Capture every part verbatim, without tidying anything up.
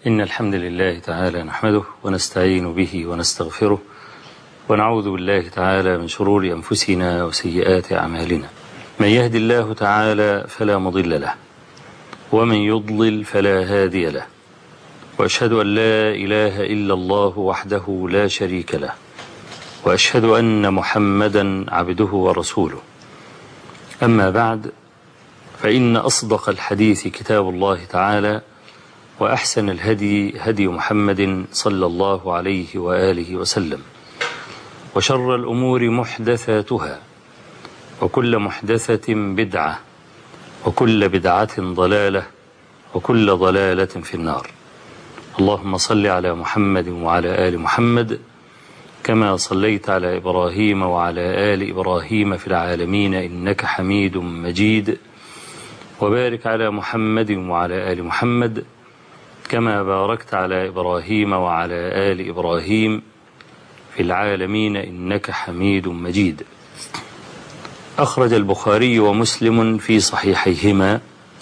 إن الحمد لله تعالى نحمده ونستعين به ونستغفره ونعوذ بالله تعالى من شرور أنفسنا وسيئات أعمالنا. من يهد الله تعالى فلا مضل له ومن يضلل فلا هادي له، وأشهد أن لا إله إلا الله وحده لا شريك له، وأشهد أن محمدا عبده ورسوله. أما بعد، فإن أصدق الحديث كتاب الله تعالى، وأحسن الهدي هدي محمد صلى الله عليه وآله وسلم، وشر الأمور محدثاتها، وكل محدثة بدعة، وكل بدعة ضلالة، وكل ضلالة في النار. اللهم صل على محمد وعلى آل محمد كما صليت على إبراهيم وعلى آل إبراهيم في العالمين إنك حميد مجيد، وبارك على محمد وعلى آل محمد كما باركت على إبراهيم وعلى آل إبراهيم في العالمين إنك حميد مجيد. أخرج البخاري ومسلم في صحيحيهما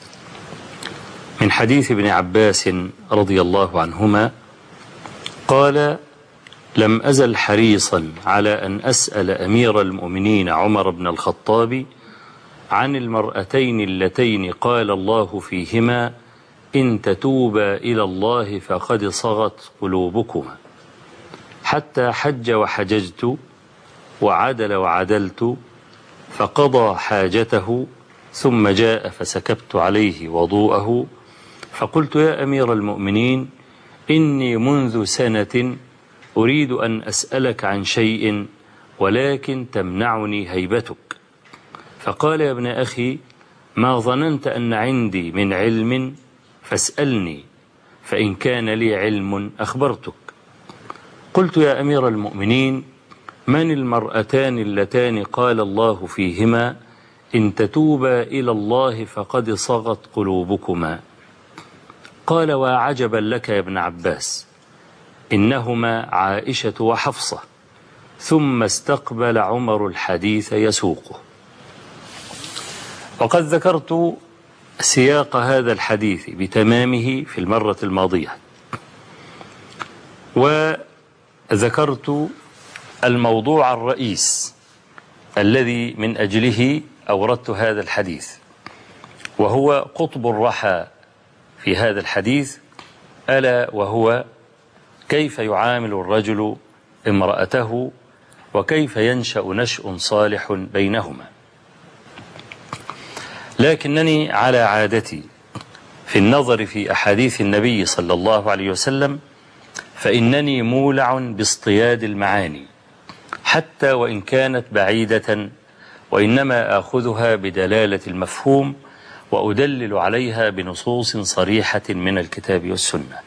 من حديث ابن عباس رضي الله عنهما قال: لم أزل حريصا على أن أسأل أمير المؤمنين عمر بن الخطاب عن المرأتين اللتين قال الله فيهما: إن تتوبا إلى الله فقد صغت قلوبكما، حتى حج وحججت وعدل وعدلت فقضى حاجته ثم جاء فسكبت عليه وضوءه، فقلت: يا أمير المؤمنين، إني منذ سنة أريد أن أسألك عن شيء ولكن تمنعني هيبتك. فقال: يا ابن أخي، ما ظننت أن عندي من علم فاسألني، فإن كان لي علم أخبرتك. قلت: يا أمير المؤمنين، من المرأتان اللتان قال الله فيهما: إن تتوبا إلى الله فقد صغت قلوبكما؟ قال: وعجبا لك يا ابن عباس، إنهما عائشة وحفصة. ثم استقبل عمر الحديث يسوقه. وقد ذكرت سياق هذا الحديث بتمامه في المرة الماضية، وذكرت الموضوع الرئيس الذي من أجله أوردت هذا الحديث، وهو قطب الرحى في هذا الحديث، ألا وهو كيف يعامل الرجل امرأته وكيف ينشأ نشأ صالح بينهما. لكنني على عادتي في النظر في أحاديث النبي صلى الله عليه وسلم فإنني مولع باصطياد المعاني حتى وإن كانت بعيدة، وإنما آخذها بدلالة المفهوم وأدلل عليها بنصوص صريحة من الكتاب والسنة.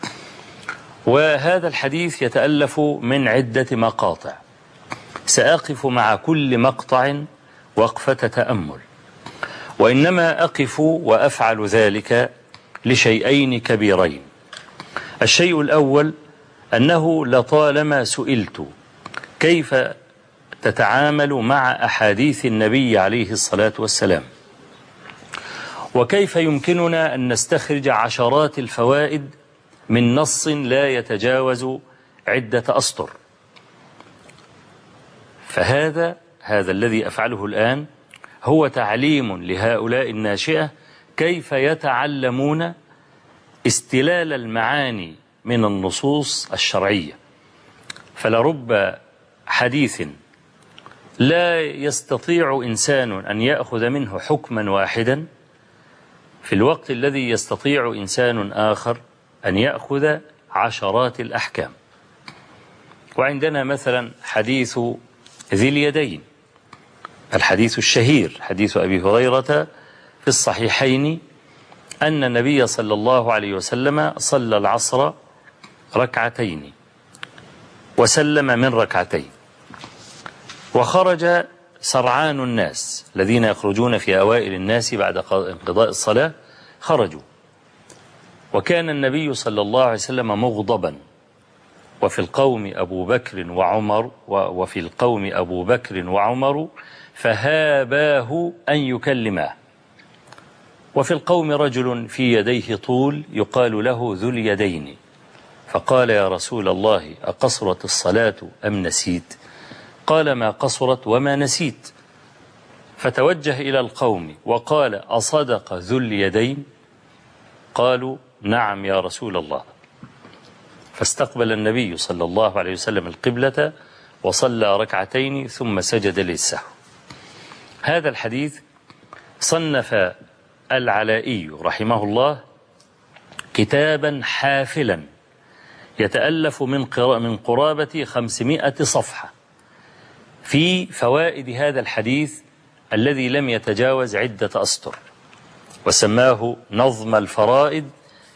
وهذا الحديث يتألف من عدة مقاطع، سأقف مع كل مقطع وقفة تأمل، وإنما أقف وأفعل ذلك لشيئين كبيرين. الشيء الأول أنه لطالما سئلت كيف تتعامل مع أحاديث النبي عليه الصلاة والسلام، وكيف يمكننا أن نستخرج عشرات الفوائد من نص لا يتجاوز عدة أسطر. فهذا هذا الذي أفعله الآن هو تعليم لهؤلاء الناشئة كيف يتعلمون استلال المعاني من النصوص الشرعية. فلرب حديث لا يستطيع إنسان أن يأخذ منه حكما واحدا في الوقت الذي يستطيع إنسان آخر أن يأخذ عشرات الأحكام. وعندنا مثلا حديث ذي اليدين، الحديث الشهير، حديث أبي هريرة في الصحيحين أن النبي صلى الله عليه وسلم صلى العصر ركعتين وسلم من ركعتين، وخرج سرعان الناس الذين يخرجون في أوائل الناس بعد انقضاء الصلاة، خرجوا، وكان النبي صلى الله عليه وسلم مغضبا، وفي القوم أبو بكر وعمر وفي القوم أبو بكر وعمر فهاباه أن يكلماه، وفي القوم رجل في يديه طول يقال له ذو اليدين، فقال يا رسول الله أقصرت الصلاة أم نسيت؟ قال ما قصرت وما نسيت. فتوجه إلى القوم وقال أصدق ذو اليدين؟ قالوا نعم يا رسول الله. فاستقبل النبي صلى الله عليه وسلم القبلة وصلى ركعتين ثم سجد للسهو. هذا الحديث صنف العلائي رحمه الله كتابا حافلا يتألف من من قرابة خمسمائة صفحة في فوائد هذا الحديث الذي لم يتجاوز عدة أسطر، وسماه نظم الفرائد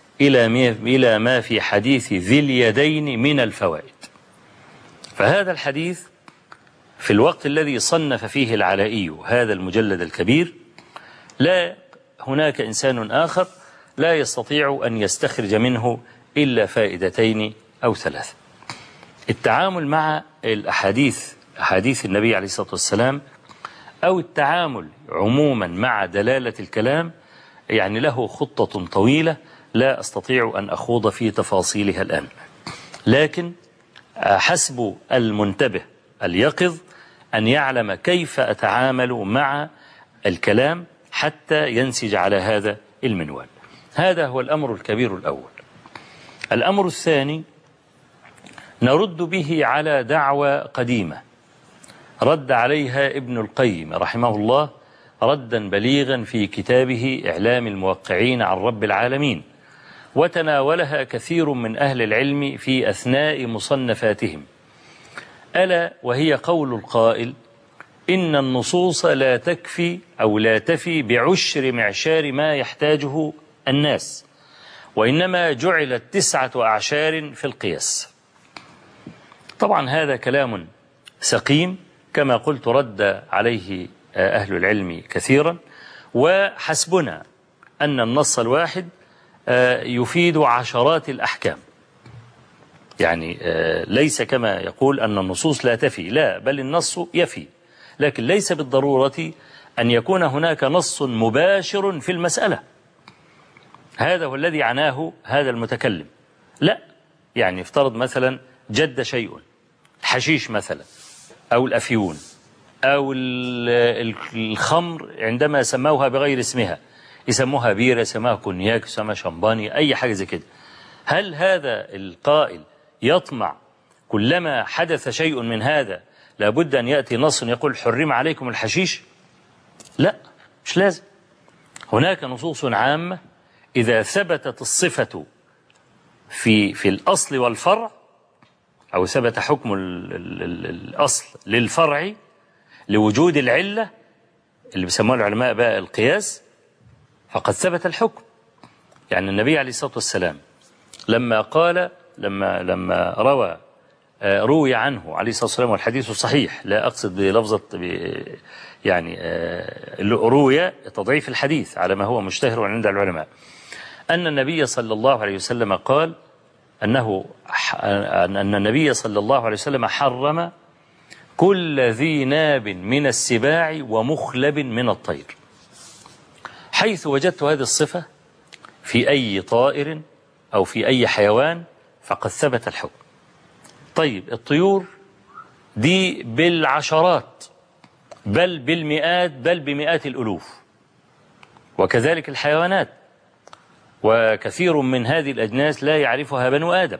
إلى ما في حديث ذي اليدين من الفوائد. فهذا الحديث في الوقت الذي صنف فيه العلائي هذا المجلد الكبير لا هناك إنسان آخر لا يستطيع أن يستخرج منه إلا فائدتين أو ثلاث. التعامل مع الأحاديث أحاديث النبي عليه الصلاة والسلام أو التعامل عموما مع دلالة الكلام يعني له خطة طويلة لا أستطيع أن أخوض في تفاصيلها الآن، لكن حسب المنتبه اليقظ أن يعلم كيف أتعامل مع الكلام حتى ينسج على هذا المنوال. هذا هو الأمر الكبير الأول. الأمر الثاني نرد به على دعوة قديمة رد عليها ابن القيم رحمه الله ردا بليغا في كتابه إعلام الموقعين عن رب العالمين، وتناولها كثير من أهل العلم في أثناء مصنفاتهم، ألا وهي قول القائل إن النصوص لا تكفي أو لا تفي بعشر معشار ما يحتاجه الناس، وإنما جعلت تسعة أعشار في القياس. طبعا هذا كلام سقيم كما قلت رد عليه أهل العلم كثيرا، وحسبنا أن النص الواحد يفيد عشرات الأحكام، يعني ليس كما يقول أن النصوص لا تفي، لا، بل النص يفي، لكن ليس بالضرورة أن يكون هناك نص مباشر في المسألة. هذا هو الذي عناه هذا المتكلم. لا، يعني افترض مثلا جد شيء، الحشيش مثلا أو الأفيون أو الخمر عندما سموها بغير اسمها، يسموها بيرة، يسموها كونياك، يسموها شمباني، أي حاجة زي كده. هل هذا القائل يطمع كلما حدث شيء من هذا لابد أن يأتي نص يقول حرم عليكم الحشيش؟ لا، مش لازم. هناك نصوص عامة إذا ثبتت الصفة في في الأصل والفرع، أو ثبت حكم ال ال ال الأصل للفرع لوجود العلة اللي بيسموها العلماء بقى القياس، فقد ثبت الحكم. يعني النبي عليه الصلاة والسلام لما قال لما لما روى روي عنه عليه الصلاة والسلام، والحديث صحيح، لا أقصد بلفظة يعني روي تضعيف الحديث على ما هو مشتهر عند العلماء، أن النبي صلى الله عليه وسلم قال أنه أن النبي صلى الله عليه وسلم حرم كل ذي ناب من السباع ومخلب من الطير. حيث وجدت هذه الصفة في أي طائر أو في أي حيوان فقد ثبت الحكم. طيب الطيور دي بالعشرات بل بالمئات بل بمئات الألوف، وكذلك الحيوانات، وكثير من هذه الأجناس لا يعرفها بنو آدم.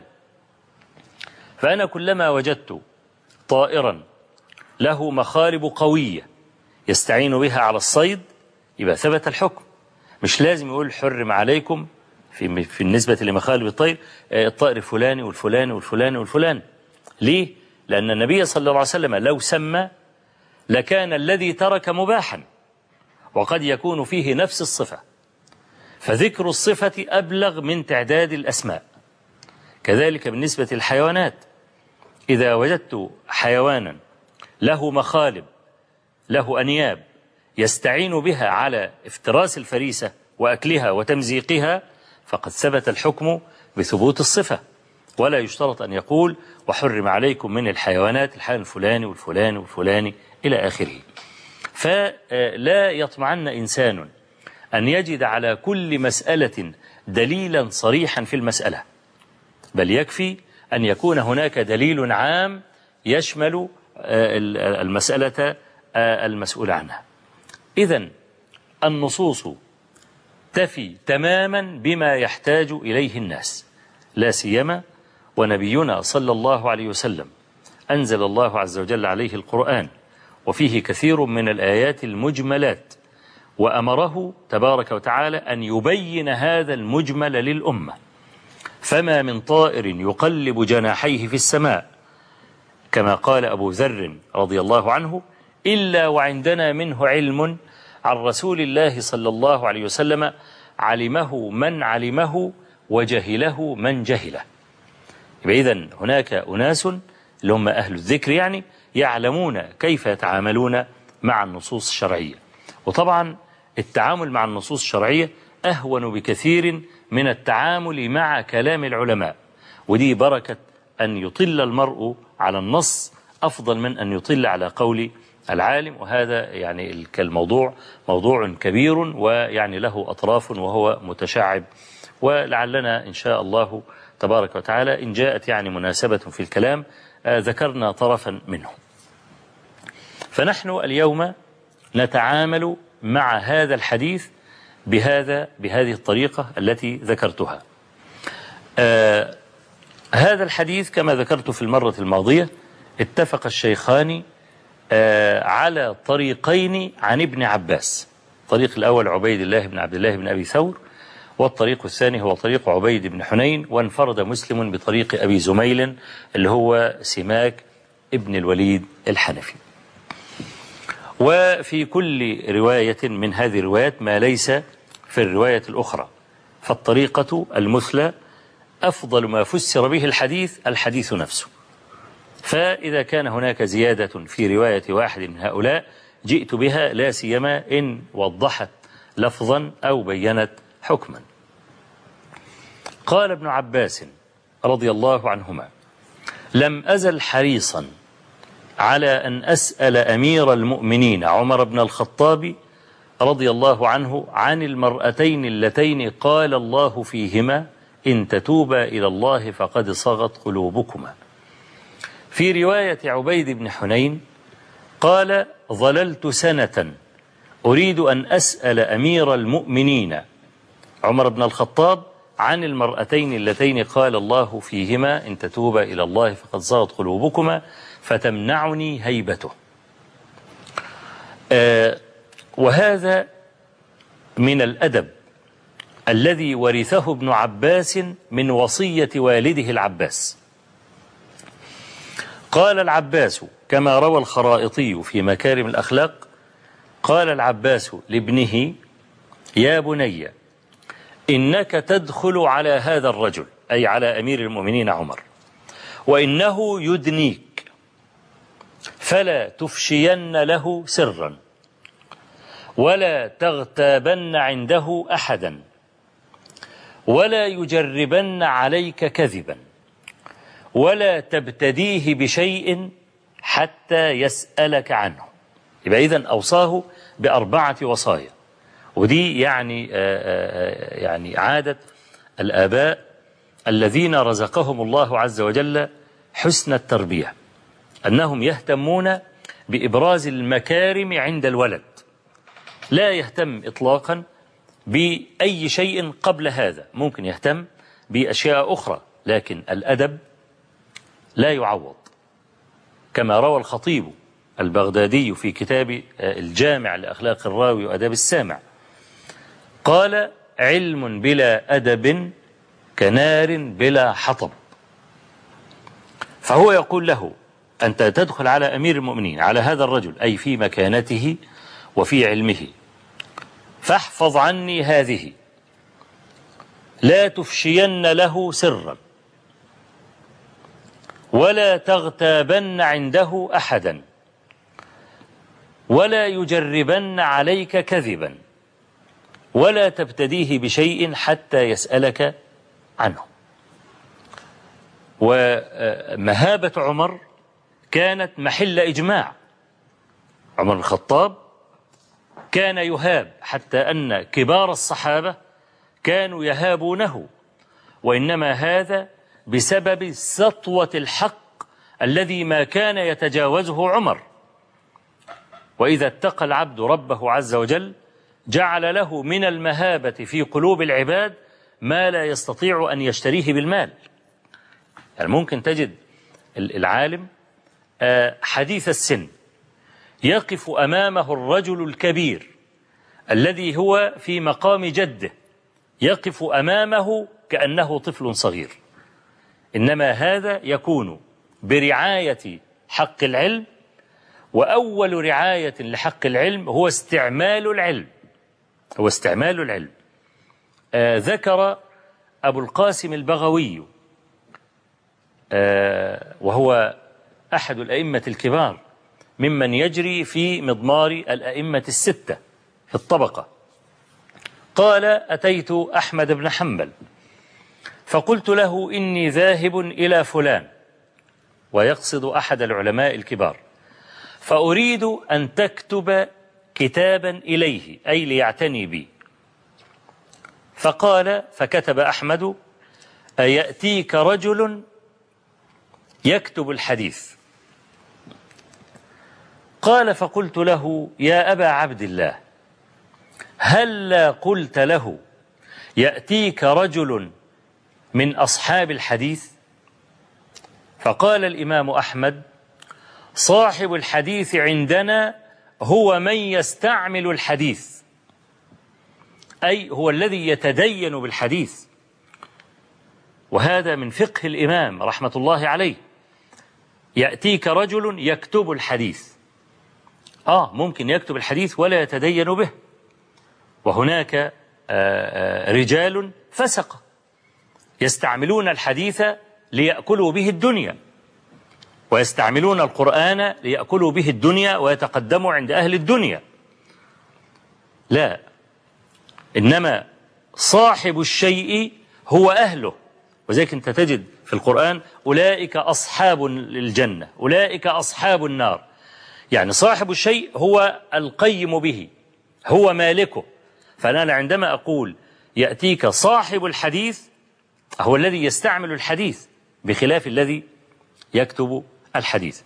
فأنا كلما وجدت طائرا له مخالب قوية يستعين بها على الصيد يبقى ثبت الحكم. مش لازم يقول حرم عليكم في في النسبة لمخالب الطير الطائر الفلاني والفلاني والفلاني والفلاني. ليه؟ لأن النبي صلى الله عليه وسلم لو سمى لكان الذي ترك مباحا، وقد يكون فيه نفس الصفة، فذكر الصفة أبلغ من تعداد الأسماء. كذلك بالنسبة للحيوانات، إذا وجدت حيوانا له مخالب له أنياب يستعين بها على افتراس الفريسة وأكلها وتمزيقها فقد ثبت الحكم بثبوت الصفة، ولا يشترط أن يقول وحرم عليكم من الحيوانات الحيوان الفلاني والفلاني والفلاني إلى آخره. فلا يطمعن إنسان أن يجد على كل مسألة دليلا صريحا في المسألة، بل يكفي أن يكون هناك دليل عام يشمل المسألة المسؤول عنها. إذن النصوص تفي تماما بما يحتاج إليه الناس، لا سيما ونبينا صلى الله عليه وسلم أنزل الله عز وجل عليه القرآن، وفيه كثير من الآيات المجملات، وأمره تبارك وتعالى أن يبين هذا المجمل للأمة. فما من طائر يقلب جناحيه في السماء كما قال أبو ذر رضي الله عنه إلا وعندنا منه علم عن رسول الله صلى الله عليه وسلم علمه من علمه وجهله من جهله. إذن هناك أناس اللي هم أهل الذكر يعني يعلمون كيف يتعاملون مع النصوص الشرعية. وطبعا التعامل مع النصوص الشرعية أهون بكثير من التعامل مع كلام العلماء، ودي بركة أن يطل المرء على النص أفضل من أن يطل على قول العالم. وهذا يعني الموضوع موضوع كبير ويعني له أطراف وهو متشعب، ولعلنا إن شاء الله تبارك وتعالى إن جاءت يعني مناسبة في الكلام ذكرنا طرفا منه. فنحن اليوم نتعامل مع هذا الحديث بهذا بهذه الطريقة التي ذكرتها. آه هذا الحديث كما ذكرت في المرة الماضية اتفق الشيخان آه على طريقين عن ابن عباس. الطريق الأول عبيد الله بن عبد الله بن أبي ثور، والطريق الثاني هو طريق عبيد بن حنين، وانفرد مسلم بطريق أبي زميل اللي هو سماك ابن الوليد الحنفي. وفي كل رواية من هذه الروايات ما ليس في الرواية الأخرى، فالطريقة المثلى أفضل ما فسر به الحديث الحديث نفسه. فإذا كان هناك زيادة في رواية واحد من هؤلاء جئت بها، لا سيما إن وضحت لفظا أو بينت حكما. قال ابن عباس رضي الله عنهما: لم أزل حريصا على أن أسأل أمير المؤمنين عمر بن الخطاب رضي الله عنه عن المرأتين اللتين قال الله فيهما إن تتوبا إلى الله فقد صغت قلوبكما. في رواية عبيد بن حنين قال: ظللت سنة أريد أن أسأل أمير المؤمنين عمر بن الخطاب عن المرأتين اللتين قال الله فيهما إن تتوبا إلى الله فقد صغت قلوبكما فتمنعني هيبته. آه وهذا من الأدب الذي ورثه ابن عباس من وصية والده العباس. قال العباس كما روى الخرائطي في مكارم الأخلاق، قال العباس لابنه: يا بني إنك تدخل على هذا الرجل، أي على أمير المؤمنين عمر، وإنه يدنيك، فلا تفشين له سرا ولا تغتابن عنده أحدا ولا يجربن عليك كذبا ولا تبتديه بشيء حتى يسألك عنه. يبقى إذن أوصاه بأربعة وصايا، ودي يعني يعني عادة الآباء الذين رزقهم الله عز وجل حسن التربية، أنهم يهتمون بإبراز المكارم عند الولد، لا يهتم إطلاقا بأي شيء قبل هذا. ممكن يهتم بأشياء أخرى، لكن الأدب لا يعوض. كما روى الخطيب البغدادي في كتاب الجامع لأخلاق الراوي وأداب السامع، قال: علم بلا أدب كنار بلا حطب. فهو يقول له: أنت تدخل على أمير المؤمنين، على هذا الرجل، أي في مكانته وفي علمه، فاحفظ عني هذه، لا تفشين له سرا ولا تغتابن عنده أحدا ولا يجربن عليك كذبا ولا تبتديه بشيء حتى يسألك عنه. ومهابة عمر كانت محل إجماع. عمر الخطاب كان يهاب، حتى أن كبار الصحابة كانوا يهابونه، وإنما هذا بسبب سطوة الحق الذي ما كان يتجاوزه عمر. وإذا اتقى العبد ربه عز وجل جعل له من المهابة في قلوب العباد ما لا يستطيع أن يشتريه بالمال. يعني ممكن تجد العالم حديث السن يقف أمامه الرجل الكبير الذي هو في مقام جده، يقف أمامه كأنه طفل صغير، إنما هذا يكون برعاية حق العلم، وأول رعاية لحق العلم هو استعمال العلم، هو استعمال العلم. آه ذكر أبو القاسم البغوي آه وهو أحد الأئمة الكبار ممن يجري في مضمار الأئمة الستة في الطبقة، قال: أتيت أحمد بن حنبل فقلت له إني ذاهب إلى فلان، ويقصد أحد العلماء الكبار، فأريد أن تكتب كتابا إليه، أي ليعتني بي. فقال فكتب أحمد: أيأتيك رجل يكتب الحديث؟ قال فقلت له: يا أبا عبد الله، هلا قلت له يأتيك رجل من أصحاب الحديث؟ فقال الإمام أحمد: صاحب الحديث عندنا هو من يستعمل الحديث، أي هو الذي يتدين بالحديث. وهذا من فقه الإمام رحمة الله عليه. يأتيك رجل يكتب الحديث، آه ممكن يكتب الحديث ولا يتدين به، وهناك آآ آآ رجال فسقة يستعملون الحديث ليأكلوا به الدنيا، ويستعملون القرآن ليأكلوا به الدنيا ويتقدموا عند أهل الدنيا. لا، إنما صاحب الشيء هو أهله. وذلك أنت تجد في القرآن: أولئك أصحاب الجنة، أولئك أصحاب النار. يعني صاحب الشيء هو القيم به، هو مالكه. فأنا عندما أقول يأتيك صاحب الحديث هو الذي يستعمل الحديث بخلاف الذي يكتب الحديث.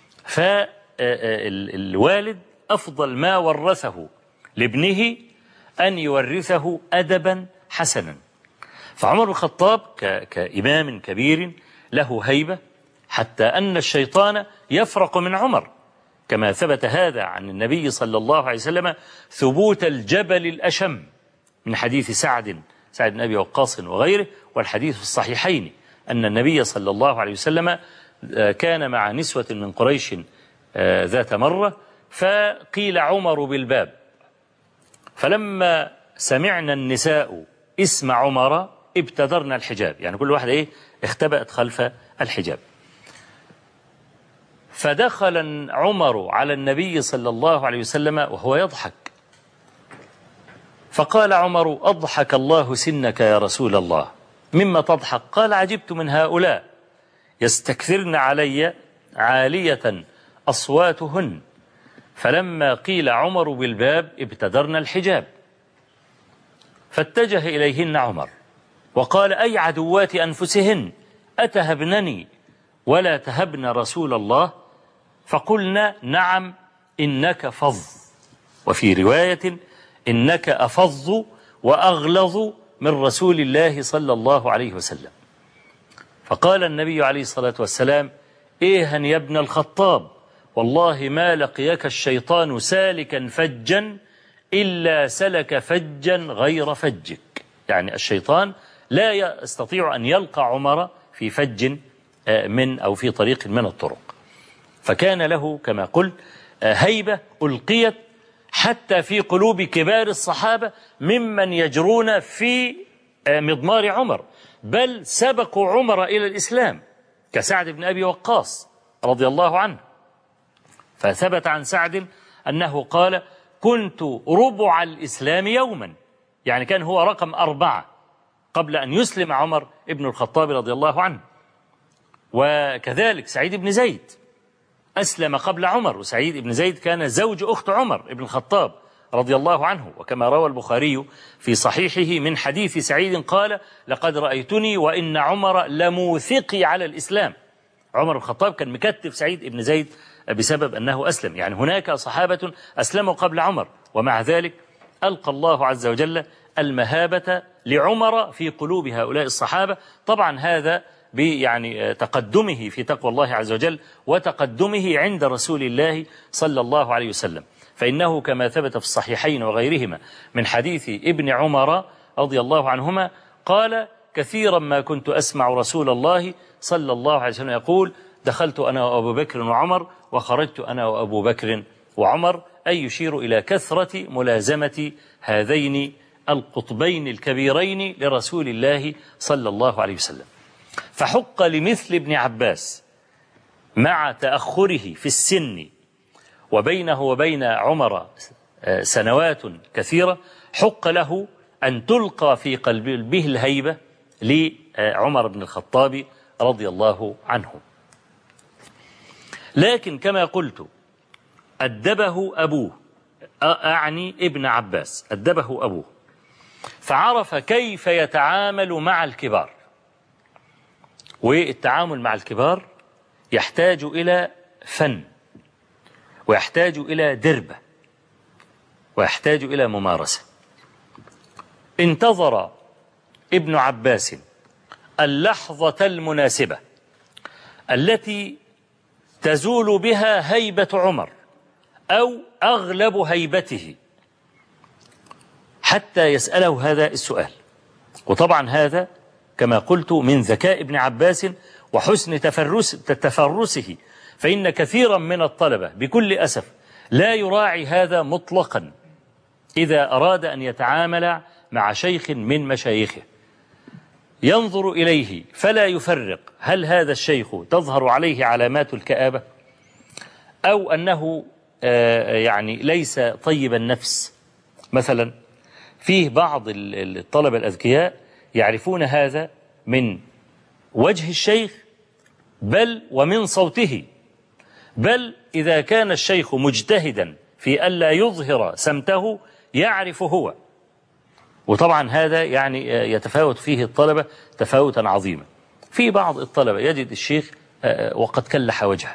فالوالد أفضل ما ورثه لابنه أن يورثه أدبا حسنا. فعمر بن الخطاب كإمام كبير له هيبة، حتى أن الشيطان يفرق من عمر، كما ثبت هذا عن النبي صلى الله عليه وسلم ثبوت الجبل الأشم من حديث سعد سعد بن أبي وقاص وغيره، والحديث في الصحيحين أن النبي صلى الله عليه وسلم كان مع نسوة من قريش ذات مرة، فقيل عمر بالباب، فلما سمعنا النساء اسم عمر ابتدرنا الحجاب، يعني كل واحدة إيه اختبأت خلف الحجاب. فدخل عمر على النبي صلى الله عليه وسلم وهو يضحك، فقال عمر: أضحك الله سنك يا رسول الله، مما تضحك؟ قال: عجبت من هؤلاء يستكثرن علي عالية أصواتهن. فلما قيل عمر بالباب ابتدرنا الحجاب، فاتجه إليهن عمر وقال: أي عدوات أنفسهن، أتهبنني ولا تهبن رسول الله؟ فقلنا: نعم إنك فظ، وفي رواية: إنك أفظ وأغلظ من رسول الله صلى الله عليه وسلم. فقال النبي عليه الصلاة والسلام: إيها يا ابن الخطاب، والله ما لقيك الشيطان سالكا فجا إلا سلك فجا غير فجك. يعني الشيطان لا يستطيع أن يلقى عمر في فج من أو في طريق من الطرق. فكان له كما قلت هيبة ألقيت حتى في قلوب كبار الصحابة ممن يجرون في مضمار عمر، بل سبقوا عمر إلى الإسلام كسعد بن أبي وقاص رضي الله عنه. فثبت عن سعد أنه قال: كنت ربع الإسلام يوما، يعني كان هو رقم أربعة قبل أن يسلم عمر ابن الخطاب رضي الله عنه. وكذلك سعيد بن زيد أسلم قبل عمر، وسعيد بن زيد كان زوج أخت عمر ابن الخطاب رضي الله عنه، وكما روى البخاري في صحيحه من حديث سعيد قال: لقد رأيتني وإن عمر لموثقي على الإسلام. عمر بن الخطاب كان مكتف سعيد بن زيد بسبب أنه أسلم، يعني هناك صحابة أسلموا قبل عمر، ومع ذلك ألقى الله عز وجل المهابة لعمر في قلوب هؤلاء الصحابة. طبعا هذا يعني تقدمه في تقوى الله عز وجل وتقدمه عند رسول الله صلى الله عليه وسلم، فإنه كما ثبت في الصحيحين وغيرهما من حديث ابن عمر رضي الله عنهما قال: كثيرا ما كنت أسمع رسول الله صلى الله عليه وسلم يقول: دخلت أنا وأبو بكر وعمر وخرجت أنا وأبو بكر وعمر، أي يشير إلى كثرة ملازمة هذين القطبين الكبيرين لرسول الله صلى الله عليه وسلم. فحق لمثل ابن عباس مع تأخره في السن وبينه وبين عمر سنوات كثيرة، حق له أن تلقى في قلبه الهيبة لعمر بن الخطاب رضي الله عنه. لكن كما قلت أدبه أبوه، أعني ابن عباس، أدبه أبوه فعرف كيف يتعامل مع الكبار، والتعامل مع الكبار يحتاج إلى فن، ويحتاج إلى دربة، ويحتاج إلى ممارسة. انتظر ابن عباس اللحظة المناسبة التي تزول بها هيبة عمر أو أغلب هيبته حتى يسأله هذا السؤال. وطبعا هذا كما قلت من ذكاء ابن عباس وحسن تفرس تفرسه، فإن كثيرا من الطلبة بكل أسف لا يراعي هذا مطلقا إذا أراد أن يتعامل مع شيخ من مشايخه، ينظر إليه فلا يفرق هل هذا الشيخ تظهر عليه علامات الكآبة أو أنه يعني ليس طيب النفس. مثلا فيه بعض الطلبة الأذكياء يعرفون هذا من وجه الشيخ بل ومن صوته، بل إذا كان الشيخ مجتهدا في ألا يظهر سمته يعرف هو. وطبعا هذا يعني يتفاوت فيه الطلبة تفاوتا عظيما. في بعض الطلبة يجد الشيخ وقد كلح وجهه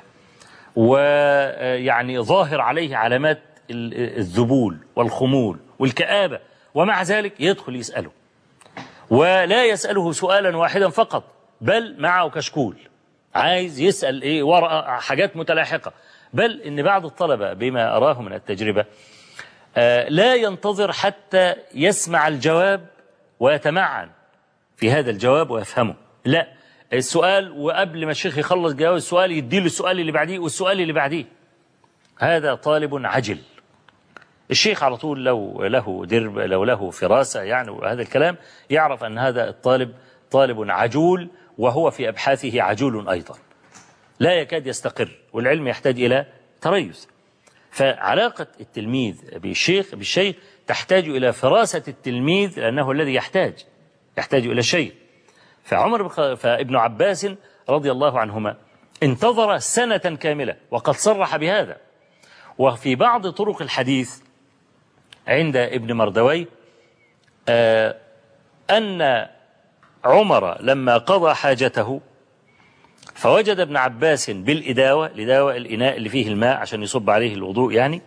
ويعني ظاهر عليه علامات الذبول والخمول والكآبة، ومع ذلك يدخل يسأله، ولا يسأله سؤالا واحدا فقط بل معه كشكول عايز يسأل إيه ورقة حاجات متلاحقة. بل إن بعض الطلبة بما أراه من التجربة آه لا ينتظر حتى يسمع الجواب ويتمعن في هذا الجواب ويفهمه، لا، السؤال وقبل ما الشيخ يخلص جواب السؤال يديله السؤال اللي بعديه والسؤال اللي بعديه. هذا طالب عجل. الشيخ على طول لو له درب لو له فراسة يعني وهذا الكلام يعرف أن هذا الطالب طالب عجول، وهو في أبحاثه عجول أيضا لا يكاد يستقر، والعلم يحتاج إلى تريث. فعلاقة التلميذ بالشيخ بالشيخ تحتاج إلى فراسة التلميذ لأنه الذي يحتاج يحتاج إلى شيء. فعمر فابن عباس رضي الله عنهما انتظر سنة كاملة وقد صرح بهذا. وفي بعض طرق الحديث عند ابن مردوي آه أن عمر لما قضى حاجته فوجد ابن عباس بالإداوة، الإداوة الإناء اللي فيه الماء عشان يصب عليه الوضوء يعني،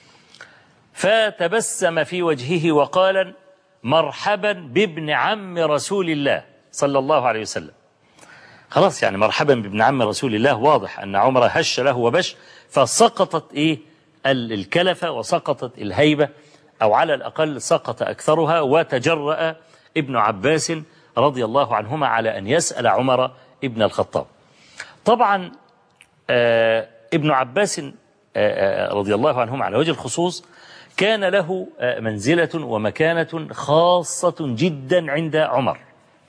فتبسم في وجهه وقال: مرحبا بابن عم رسول الله صلى الله عليه وسلم. خلاص يعني مرحبا بابن عم رسول الله، واضح أن عمر هش له وبش، فسقطت إيه الكلفة وسقطت الهيبة، أو على الأقل سقط أكثرها، وتجرأ ابن عباس رضي الله عنهما على أن يسأل عمر ابن الخطاب. طبعا آه ابن عباس آه رضي الله عنهما على وجه الخصوص كان له آه منزلة ومكانة خاصة جدا عند عمر،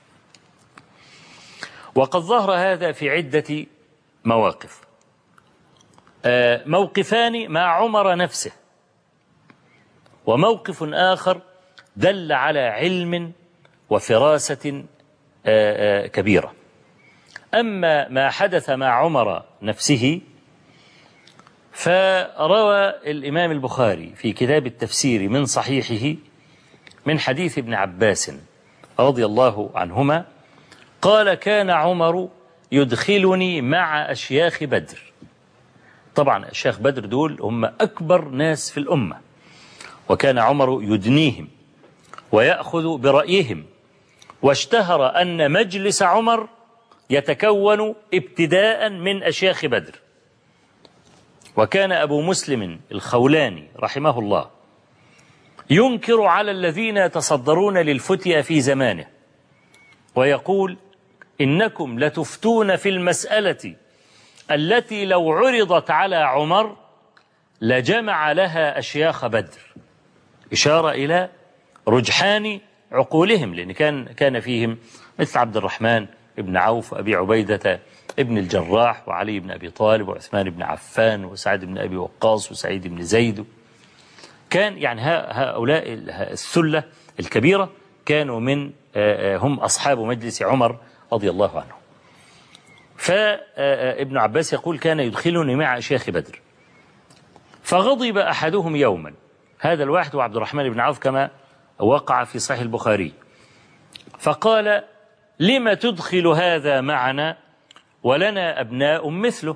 وقد ظهر هذا في عدة مواقف. آه موقفان مع عمر نفسه، وموقف آخر دل على علم وفراسة آه آه كبيرة. أما ما حدث مع عمر نفسه فروى الإمام البخاري في كتاب التفسير من صحيحه من حديث ابن عباس رضي الله عنهما قال كان عمر يدخلني مع أشياخ بدر. طبعا أشياخ بدر دول هم أكبر ناس في الأمة، وكان عمر يدنيهم ويأخذ برأيهم، واشتهر أن مجلس عمر يتكون ابتداء من أشياخ بدر. وكان أبو مسلم الخولاني رحمه الله ينكر على الذين يتصدرون للفتيا في زمانه ويقول إنكم لتفتون في المسألة التي لو عرضت على عمر لجمع لها أشياخ بدر، إشارة إلى رجحان عقولهم، لأن كان كان فيهم مثل عبد الرحمن ابن عوف وأبي عبيدة ابن الجراح وعلي بن أبي طالب وعثمان بن عفان وسعد بن أبي وقاص وسعيد بن زيد. كان يعني هؤلاء الثلة الكبيرة كانوا من هم أصحاب مجلس عمر رضي الله عنه. فابن عباس يقول كان يدخلني مع أشياخ بدر، فغضب أحدهم يوما، هذا الواحد هو عبد الرحمن بن عوف كما وقع في صحيح البخاري، فقال لم تدخل هذا معنا ولنا أبناء مثله؟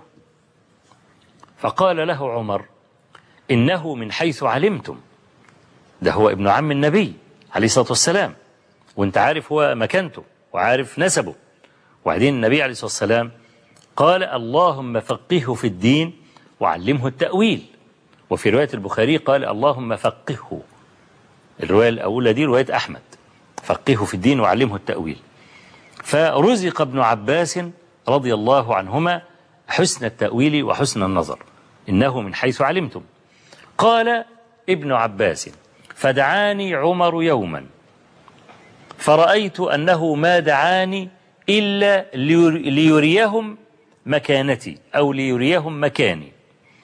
فقال له عمر إنه من حيث علمتم، ده هو ابن عم النبي عليه الصلاة والسلام، وانت عارف هو مكانته وعارف نسبه. وبعدين النبي عليه الصلاة والسلام قال اللهم فقهه في الدين وعلمه التأويل، وفي رواية البخاري قال اللهم فقهه، الرواية الأولى دي رواية أحمد، فقهه في الدين وعلمه التأويل. فرزق ابن عباس رضي الله عنهما حسن التأويل وحسن النظر، إنه من حيث علمتم. قال ابن عباس فدعاني عمر يوما فرأيت أنه ما دعاني إلا ليريهم مكانتي أو ليريهم مكاني.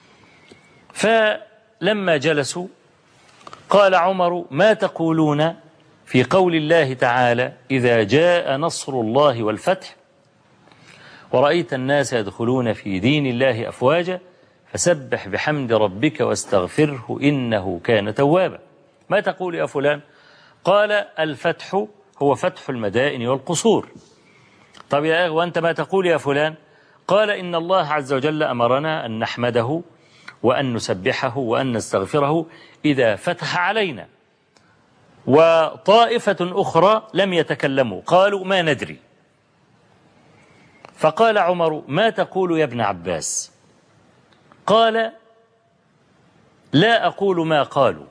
فلما جلسوا قال عمر ما تقولون في قول الله تعالى إذا جاء نصر الله والفتح ورأيت الناس يدخلون في دين الله أفواجا فسبح بحمد ربك واستغفره إنه كان توابا. ما تقول يا فلان؟ قال الفتح هو فتح المدائن والقصور. طب يا أخي وأنت ما تقول يا فلان؟ قال إن الله عز وجل أمرنا أن نحمده وأن نسبحه وأن نستغفره إذا فتح علينا. وطائفة أخرى لم يتكلموا قالوا ما ندري. فقال عمر ما تقول يا ابن عباس؟ قال لا أقول ما قالوا،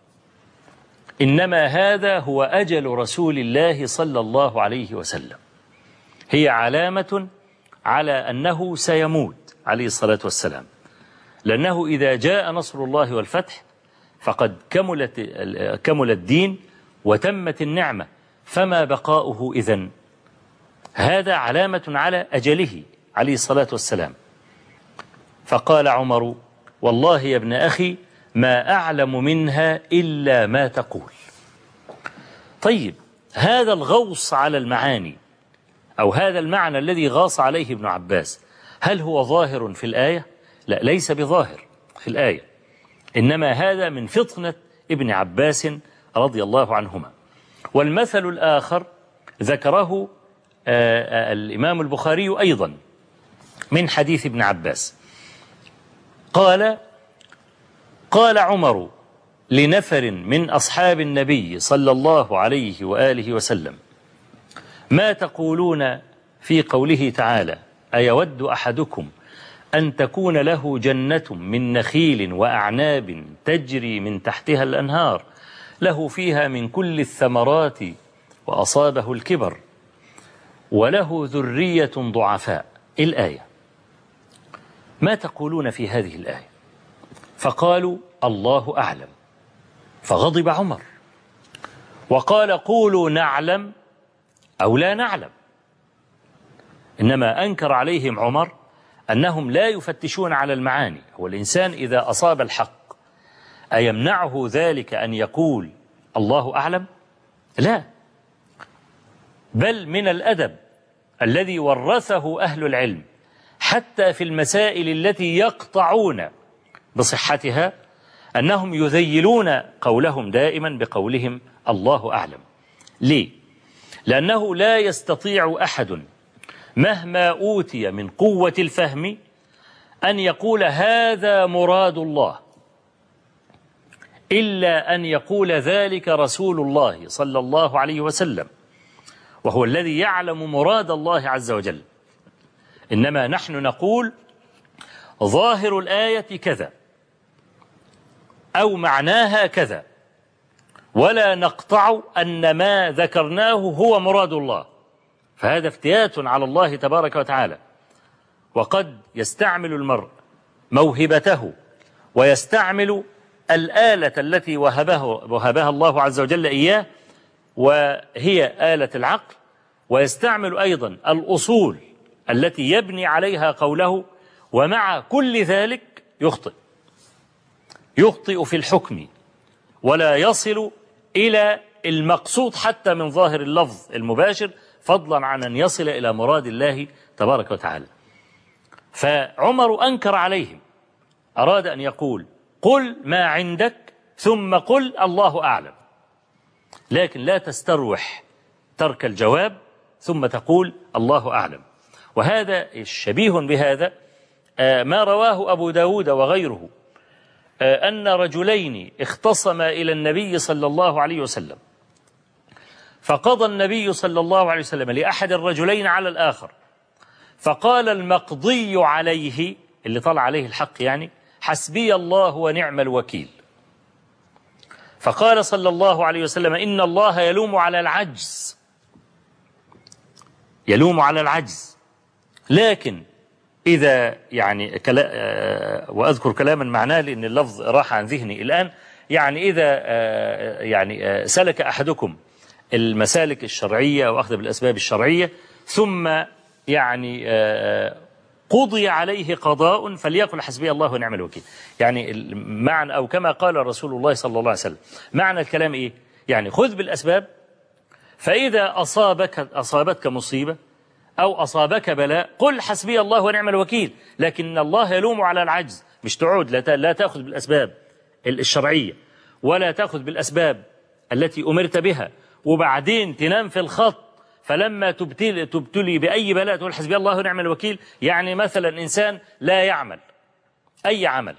إنما هذا هو أجل رسول الله صلى الله عليه وسلم، هي علامة على أنه سيموت عليه الصلاة والسلام، لأنه إذا جاء نصر الله والفتح فقد كملت كمل الدين وتمت النعمة، فما بقاؤه إذن؟ هذا علامة على أجله عليه الصلاة والسلام. فقال عمر والله يا ابن أخي ما أعلم منها إلا ما تقول. طيب هذا الغوص على المعاني أو هذا المعنى الذي غاص عليه ابن عباس هل هو ظاهر في الآية؟ لا، ليس بظاهر في الآية، إنما هذا من فطنة ابن عباس رضي الله عنهما. والمثل الآخر ذكره آه الإمام البخاري أيضا من حديث ابن عباس قال قال عمر لنفر من أصحاب النبي صلى الله عليه وآله وسلم ما تقولون في قوله تعالى أيود أحدكم أن تكون له جنة من نخيل وأعناب تجري من تحتها الأنهار له فيها من كل الثمرات وأصابه الكبر وله ذرية ضعفاء. الآية ما تقولون في هذه الآية؟ فقالوا الله أعلم. فغضب عمر وقال قولوا نعلم أو لا نعلم. إنما أنكر عليهم عمر أنهم لا يفتشون على المعاني. هو الإنسان إذا أصاب الحق أيمنعه ذلك أن يقول الله أعلم؟ لا، بل من الأدب الذي ورثه أهل العلم حتى في المسائل التي يقطعون بصحتها أنهم يذيلون قولهم دائما بقولهم الله أعلم. ليه؟ لأنه لا يستطيع أحد مهما أوتي من قوة الفهم أن يقول هذا مراد الله إلا أن يقول ذلك رسول الله صلى الله عليه وسلم، وهو الذي يعلم مراد الله عز وجل. إنما نحن نقول ظاهر الآية كذا أو معناها كذا، ولا نقطع أن ما ذكرناه هو مراد الله، فهذا افتيات على الله تبارك وتعالى. وقد يستعمل المرء موهبته ويستعمل الآلة التي وهبه وهبها الله عز وجل إياه، وهي آلة العقل، ويستعمل أيضا الأصول التي يبني عليها قوله، ومع كل ذلك يخطئ يخطئ في الحكم ولا يصل إلى المقصود حتى من ظاهر اللفظ المباشر، فضلا عن أن يصل إلى مراد الله تبارك وتعالى. فعمر أنكر عليهم، أراد أن يقول قل ما عندك ثم قل الله أعلم، لكن لا تستروح ترك الجواب ثم تقول الله أعلم. وهذا الشبيه بهذا ما رواه أبو داود وغيره، أن رجلين اختصما إلى النبي صلى الله عليه وسلم، فقضى النبي صلى الله عليه وسلم لأحد الرجلين على الآخر، فقال المقضي عليه اللي طلع عليه الحق يعني حسبي الله ونعم الوكيل. فقال صلى الله عليه وسلم إن الله يلوم على العجز يلوم على العجز لكن إذا يعني كلا وأذكر كلاما معناه لأن اللفظ راح عن ذهني الآن، يعني إذا يعني سلك أحدكم المسالك الشرعية وأخذ بالأسباب الشرعية ثم يعني قضي عليه قضاء فليقل حسبي الله ونعم الوكيل. يعني معنى أو كما قال رسول الله صلى الله عليه وسلم، معنى الكلام إيه؟ يعني خذ بالأسباب، فإذا أصابك أصابتك مصيبة أو أصابك بلاء قل حسبي الله ونعم الوكيل، لكن الله يلوم على العجز. مش تعود لا تأخذ بالأسباب الشرعية ولا تأخذ بالأسباب التي أمرت بها وبعدين تنام في الخط، فلما تبتلي, تبتلي بأي بلاء تقول حسبي الله ونعم الوكيل. يعني مثلا إنسان لا يعمل أي عمل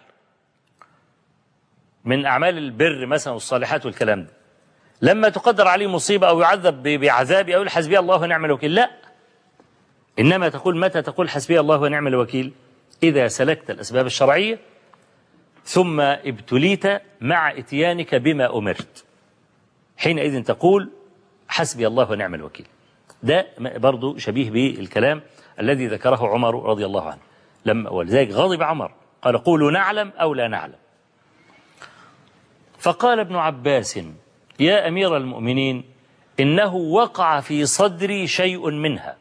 من أعمال البر مثلا والصالحات والكلام ده، لما تقدر عليه مصيبة أو يعذب بعذاب أقول حسبي الله ونعم الوكيل، لا، إنما تقول متى تقول حسبي الله ونعم الوكيل؟ إذا سلكت الأسباب الشرعية ثم ابتليت مع إتيانك بما أمرت، حينئذ تقول حسبي الله ونعم الوكيل. ده برضو شبيه بالكلام الذي ذكره عمر رضي الله عنه، لما ولذلك غضب عمر قال قولوا نعلم أو لا نعلم. فقال ابن عباس يا أمير المؤمنين إنه وقع في صدري شيء منها.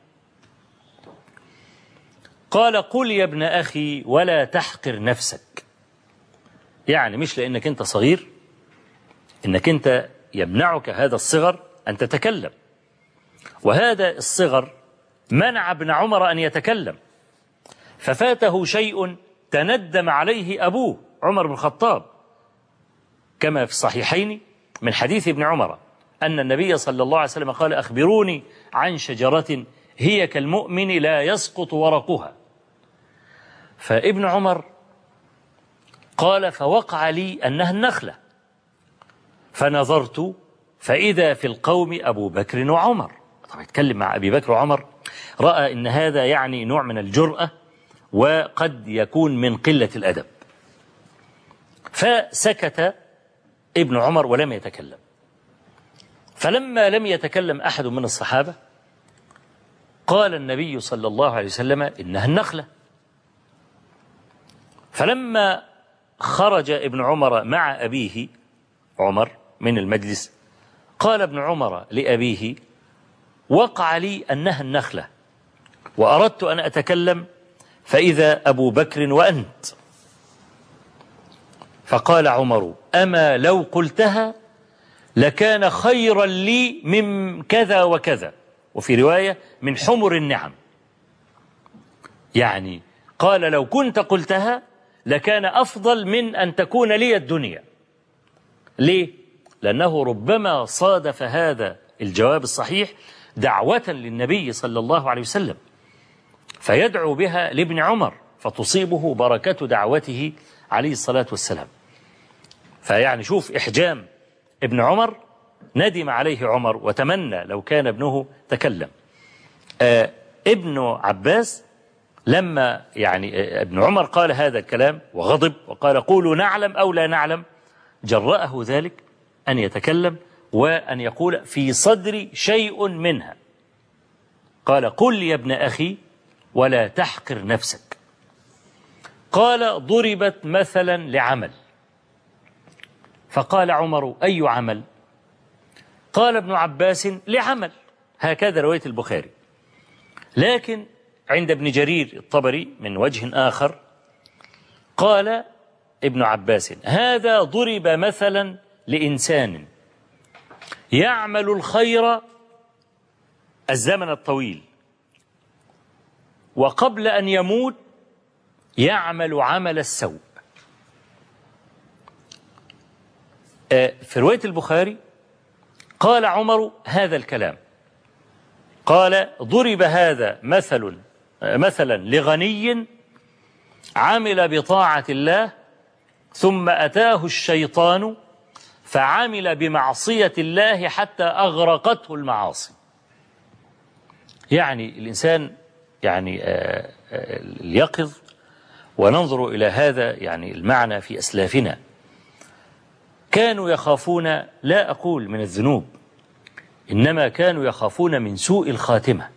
قال قل يا ابن أخي ولا تحقر نفسك، يعني مش لأنك أنت صغير إنك أنت يمنعك هذا الصغر أن تتكلم، وهذا الصغر منع ابن عمر أن يتكلم، ففاته شيء تندم عليه أبوه عمر بن الخطاب، كما في الصحيحين من حديث ابن عمر أن النبي صلى الله عليه وسلم قال أخبروني عن شجرة هي كالمؤمن لا يسقط ورقها. فابن عمر قال فوقع لي أنها النخلة، فنظرت فإذا في القوم أبو بكر وعمر. طبعا يتكلم مع أبي بكر وعمر، رأى إن هذا يعني نوع من الجرأة وقد يكون من قلة الأدب، فسكت ابن عمر ولم يتكلم. فلما لم يتكلم أحد من الصحابة قال النبي صلى الله عليه وسلم إنها النخلة. فلما خرج ابن عمر مع أبيه عمر من المجلس قال ابن عمر لأبيه وقع لي أنها النخلة وأردت أن أتكلم فإذا أبو بكر وأنت. فقال عمر أما لو قلتها لكان خيرا لي من كذا وكذا، وفي رواية من حمر النعم. يعني قال لو كنت قلتها لكان أفضل من أن تكون لي الدنيا. ليه؟ لأنه ربما صادف هذا الجواب الصحيح دعوة للنبي صلى الله عليه وسلم، فيدعو بها لابن عمر فتصيبه بركة دعوته عليه الصلاة والسلام. فيعني شوف إحجام ابن عمر، ندم عليه عمر وتمنى لو كان ابنه تكلم. آه ابن عباس لما يعني ابن عمر قال هذا الكلام وغضب وقال قولوا نعلم أو لا نعلم، جرأه ذلك أن يتكلم وأن يقول في صدري شيء منها. قال قل يا ابن أخي ولا تحقر نفسك. قال ضربت مثلا لعمل. فقال عمر أي عمل؟ قال ابن عباس لعمل. هكذا رواية البخاري. لكن عند ابن جرير الطبري من وجه آخر قال ابن عباس هذا ضرب مثلا لإنسان يعمل الخير الزمن الطويل، وقبل أن يموت يعمل عمل السوء. في رواية البخاري قال عمر هذا الكلام، قال ضرب هذا مثل مثلا لغني عمل بطاعة الله ثم أتاه الشيطان فعمل بمعصية الله حتى أغرقته المعاصي. يعني الإنسان يعني يقظ وننظر إلى هذا يعني المعنى في أسلافنا، كانوا يخافون لا أقول من الذنوب، إنما كانوا يخافون من سوء الخاتمة.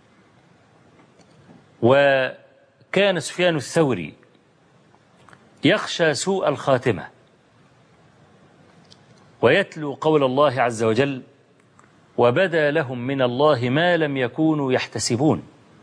وكان سفيان الثوري يخشى سوء الخاتمة ويتلو قول الله عز وجل وبدا لهم من الله ما لم يكونوا يحتسبون.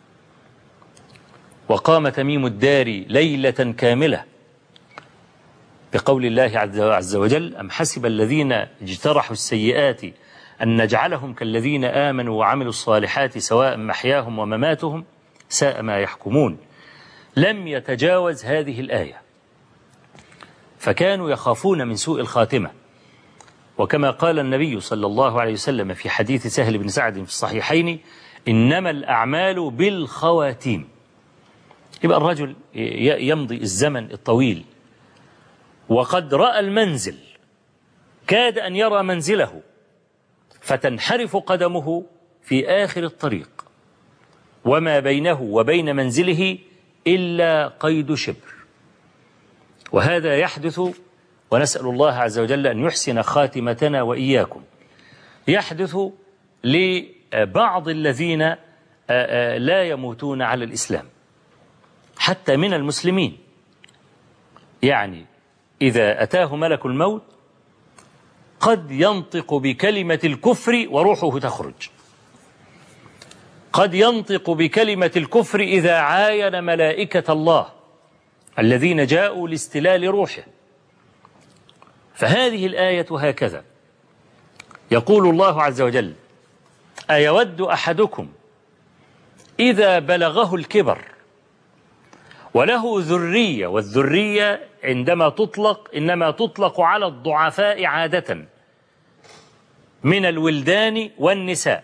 وقام تميم الداري ليلة كاملة بقول الله عز وجل أم حسب الذين اجترحوا السيئات أن نجعلهم كالذين آمنوا وعملوا الصالحات سواء محياهم ومماتهم ساء ما يحكمون. لم يتجاوز هذه الآية، فكانوا يخافون من سوء الخاتمة. وكما قال النبي صلى الله عليه وسلم في حديث سهل بن سعد في الصحيحين إنما الأعمال بالخواتيم. يبقى الرجل يمضي الزمن الطويل وقد رأى المنزل، كاد أن يرى منزله، فتنحرف قدمه في آخر الطريق وما بينه وبين منزله إلا قيد شبر. وهذا يحدث، ونسأل الله عز وجل أن يحسن خاتمتنا وإياكم، يحدث لبعض الذين لا يموتون على الإسلام حتى من المسلمين. يعني إذا أتاه ملك الموت قد ينطق بكلمة الكفر وروحه تخرج، قد ينطق بكلمة الكفر إذا عاين ملائكة الله الذين جاءوا لاستلال روحه. فهذه الآية هكذا يقول الله عز وجل أيود أحدكم إذا بلغه الكبر وله ذرية، والذرية عندما تطلق إنما تطلق على الضعفاء عادة من الولدان والنساء،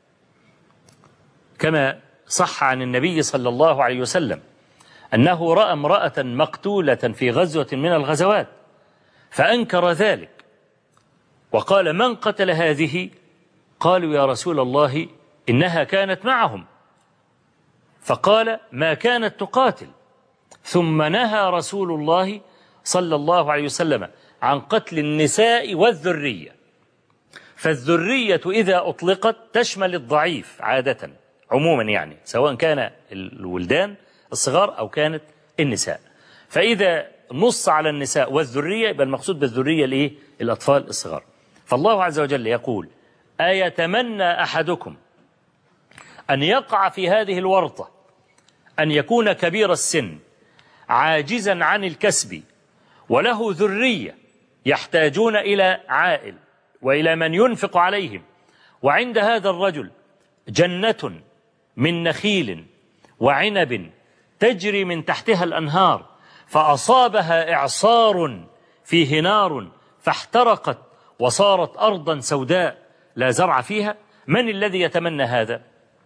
كما صح عن النبي صلى الله عليه وسلم أنه رأى امرأة مقتولة في غزوة من الغزوات فأنكر ذلك وقال من قتل هذه؟ قالوا يا رسول الله إنها كانت معهم، فقال ما كانت تقاتل. ثم نهى رسول الله صلى الله عليه وسلم عن قتل النساء والذرية. فالذرية إذا أطلقت تشمل الضعيف عادة عموما، يعني سواء كان الولدان الصغار أو كانت النساء. فإذا نص على النساء والذرية يبقى المقصود بالذرية الإيه؟ الأطفال الصغار. فالله عز وجل يقول أيتمنى أحدكم أن يقع في هذه الورطة أن يكون كبير السن عاجزا عن الكسب وله ذرية يحتاجون إلى عائل وإلى من ينفق عليهم، وعند هذا الرجل جنة من نخيل وعنب تجري من تحتها الأنهار فأصابها إعصار فيه نار فاحترقت وصارت أرضا سوداء لا زرع فيها؟ من الذي يتمنى هذا؟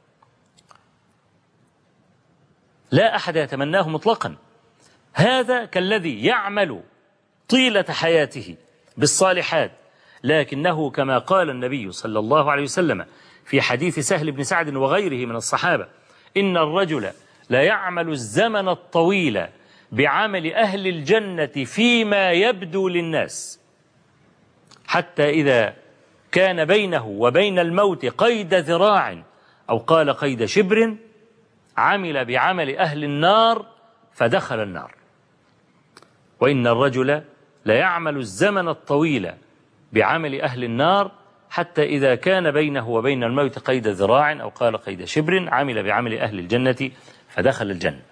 لا أحد يتمناه مطلقا. هذا كالذي يعمل طيلة حياته بالصالحات، لكنه كما قال النبي صلى الله عليه وسلم في حديث سهل بن سعد وغيره من الصحابة: إن الرجل لا يعمل الزمن الطويل بعمل أهل الجنة فيما يبدو للناس، حتى إذا كان بينه وبين الموت قيد ذراع أو قال قيد شبر عمل بعمل أهل النار فدخل النار. وإن الرجل لا يعمل الزمن الطويل بعمل أهل النار حتى إذا كان بينه وبين الموت قيد ذراع أو قال قيد شبر عمل بعمل أهل الجنة فدخل الجنة.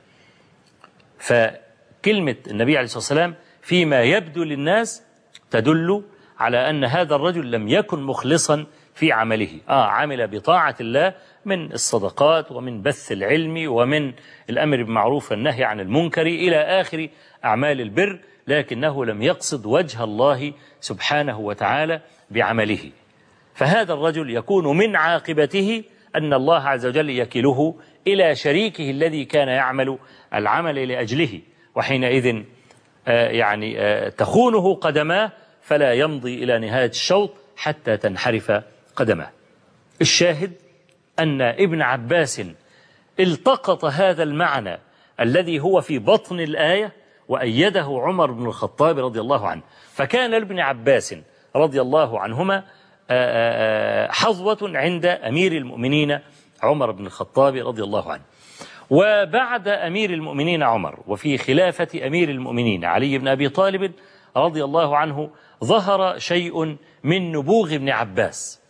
فكلمة النبي عليه الصلاة والسلام فيما يبدو للناس تدل على أن هذا الرجل لم يكن مخلصا في عمله. آه عمل بطاعة الله من الصدقات ومن بث العلم ومن الأمر بالمعروف والنهي عن المنكر إلى آخر أعمال البر، لكنه لم يقصد وجه الله سبحانه وتعالى بعمله. فهذا الرجل يكون من عاقبته أن الله عز وجل يكله إلى شريكه الذي كان يعمل العمل لأجله، وحينئذ آه يعني آه تخونه قدماه فلا يمضي إلى نهاية الشوط حتى تنحرف قدماه. الشاهد أن ابن عباس التقط هذا المعنى الذي هو في بطن الآية وأيده عمر بن الخطاب رضي الله عنه. فكان لابن عباس رضي الله عنهما حظوة عند أمير المؤمنين عمر بن الخطاب رضي الله عنه. وبعد أمير المؤمنين عمر وفي خلافة أمير المؤمنين علي بن أبي طالب رضي الله عنه ظهر شيء من نبوغ ابن عباس،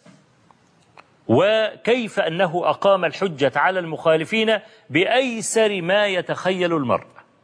وكيف أنه أقام الحجة على المخالفين بأيسر ما يتخيل المرء،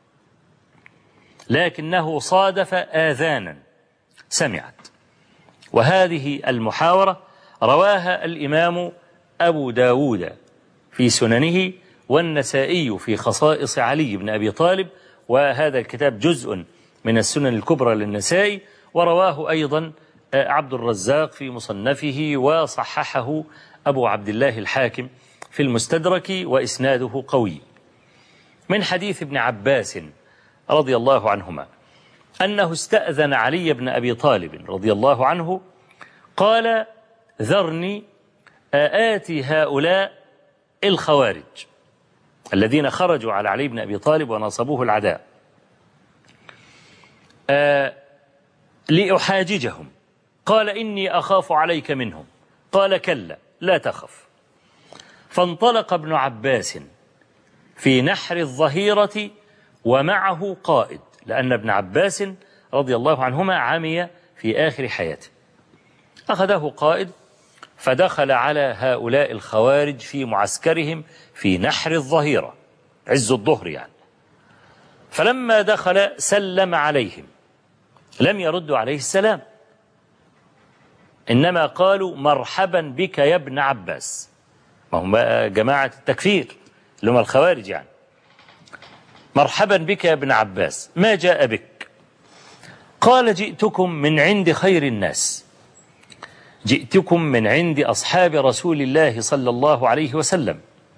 لكنه صادف آذانا سمعت. وهذه المحاورة رواها الإمام أبو داود في سننه والنسائي في خصائص علي بن أبي طالب، وهذا الكتاب جزء من السنن الكبرى للنسائي، ورواه أيضا عبد الرزاق في مصنفه وصححه أبو عبد الله الحاكم في المستدرك وإسناده قوي، من حديث ابن عباس رضي الله عنهما أنه استأذن علي بن أبي طالب رضي الله عنه، قال: ذرني آتي هؤلاء الخوارج الذين خرجوا على علي بن أبي طالب ونصبوه العداء آه لأحاججهم. قال: إني أخاف عليك منهم. قال: كلا لا تخف. فانطلق ابن عباس في نحر الظهيرة ومعه قائد، لأن ابن عباس رضي الله عنهما عمي في آخر حياته. أخذه قائد فدخل على هؤلاء الخوارج في معسكرهم في نحر الظهيرة، عز الظهر يعني. فلما دخل سلم عليهم، لم يردوا عليه السلام، إنما قالوا: مرحبا بك يا ابن عباس. ما هم جماعة التكفير اللي هم الخوارج يعني. مرحبا بك يا ابن عباس، ما جاء بك؟ قال: جئتكم من عند خير الناس، جئتكم من عند أصحاب رسول الله صلى الله عليه وسلم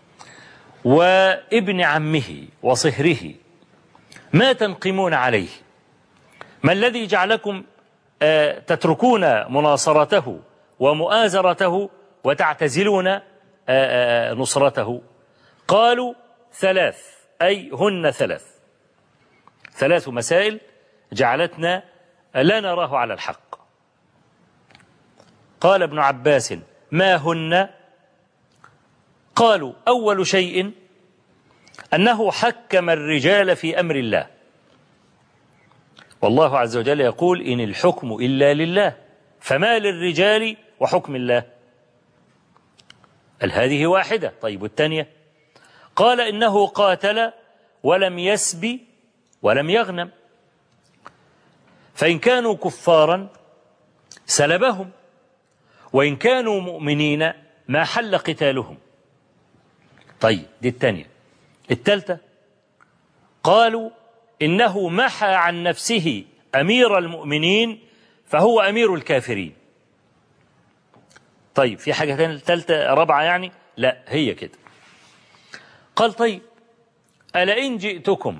وابن عمه وصهره، ما تنقمون عليه؟ ما الذي جعلكم آه تتركون مناصرته ومؤازرته وتعتزلون آه آه نصرته؟ قالوا: ثلاث، أي هن ثلاث ثلاث مسائل جعلتنا لا نراه على الحق. قال ابن عباس: ما هن؟ قالوا: أول شيء أنه حكم الرجال في أمر الله، والله عز وجل يقول: إن الحكم إلا لله، فما للرجال وحكم الله؟ قال: هذه واحدة. طيب والثانية؟ قال: إنه قاتل ولم يسب ولم يغنم، فإن كانوا كفارا سلبهم، وإن كانوا مؤمنين ما حل قتالهم. طيب دي الثانية. الثالثة قالوا: إنه محى عن نفسه أمير المؤمنين فهو أمير الكافرين. طيب في حاجة ثالثة رابعة يعني؟ لا، هي كده. قال طيب ألئن جئتكم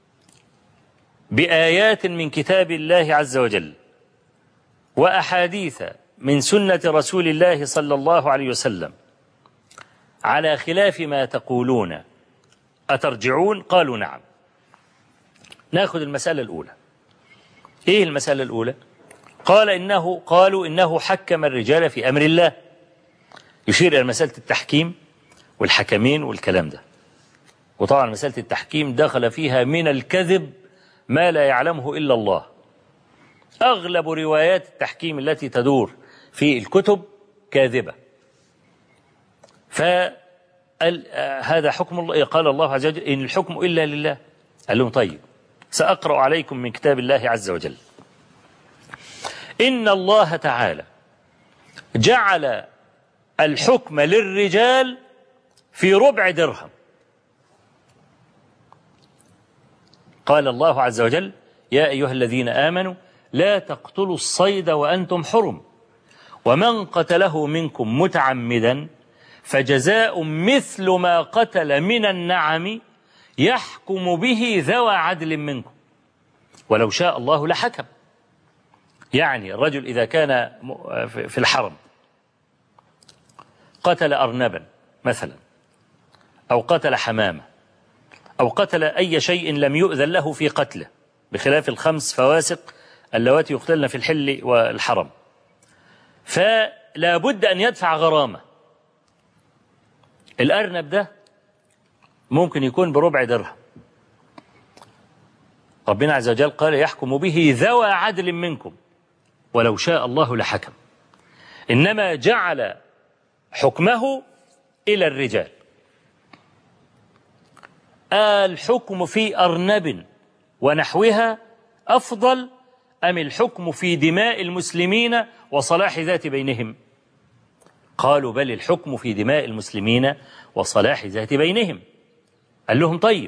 بآيات من كتاب الله عز وجل وأحاديث من سنة رسول الله صلى الله عليه وسلم على خلاف ما تقولون أترجعون؟ قالوا نعم. نأخذ المسألة الأولى. إيه المسألة الأولى؟ قال إنه قالوا إنه حكم الرجال في أمر الله، يشير إلى مسألة التحكيم والحكمين والكلام ده. وطبعا مسألة التحكيم دخل فيها من الكذب ما لا يعلمه إلا الله. أغلب روايات التحكيم التي تدور في الكتب كاذبة. فهذا حكم الله. قال الله عز وجل إن الحكم إلا لله. قال لهم طيب سأقرأ عليكم من كتاب الله عز وجل. إن الله تعالى جعل الحكم للرجال في ربع درهم. قال الله عز وجل يا أيها الذين آمنوا لا تقتلوا الصيد وأنتم حرم ومن قتله منكم متعمدا فجزاء مثل ما قتل من النعم يحكم به ذوى عدل منكم ولو شاء الله لحكم. يعني الرجل إذا كان في الحرم قتل أرنبا مثلا أو قتل حمامة أو قتل أي شيء لم يؤذن له في قتله بخلاف الخمس فواسق اللواتي يقتلن في الحل والحرم، فلا بد أن يدفع غرامة. الأرنب ده ممكن يكون بربع درهم. ربنا عز وجل قال يحكم به ذوى عدل منكم ولو شاء الله لحكم. إنما جعل حكمه إلى الرجال. الحكم في أرنب ونحوها أفضل أم الحكم في دماء المسلمين وصلاح ذات بينهم؟ قالوا بل الحكم في دماء المسلمين وصلاح ذات بينهم. قال لهم طيب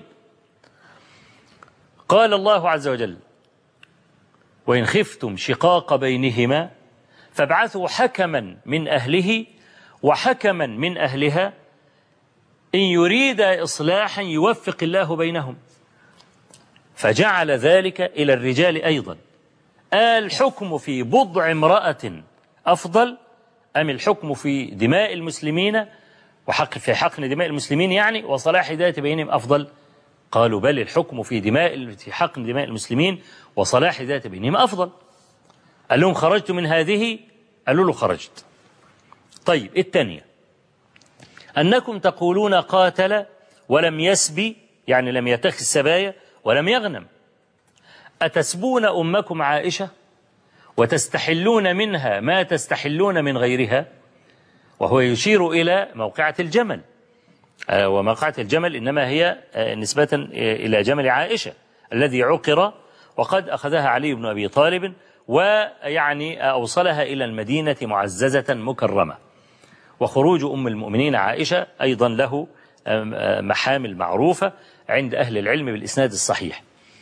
قال الله عز وجل وإن خفتم شقاق بينهما فابعثوا حكما من أهله وحكما من أهلها إن يريد إصلاحا يوفق الله بينهم. فجعل ذلك إلى الرجال أيضا. الحكم في بضع امرأة أفضل أم الحكم في دماء المسلمين وحق في حقن دماء المسلمين يعني وصلاح ذات بينهم أفضل؟ قالوا بل الحكم في دماء في حقن دماء المسلمين وصلاح ذات بينهم أفضل. قال لهم خرجت من هذه؟ قالوا له خرجت. طيب الثانية أنكم تقولون قاتل ولم يسبي يعني لم يتخذ سبايا ولم يغنم. أتسبون أمكم عائشة وتستحلون منها ما تستحلون من غيرها؟ وهو يشير إلى موقعة الجمل، وموقعة الجمل إنما هي نسبة إلى جمل عائشة الذي عقر وقد أخذها علي بن أبي طالب ويعني أوصلها إلى المدينة معززة مكرمة. وخروج أم المؤمنين عائشة أيضا له محامل معروفة عند أهل العلم بالإسناد الصحيح.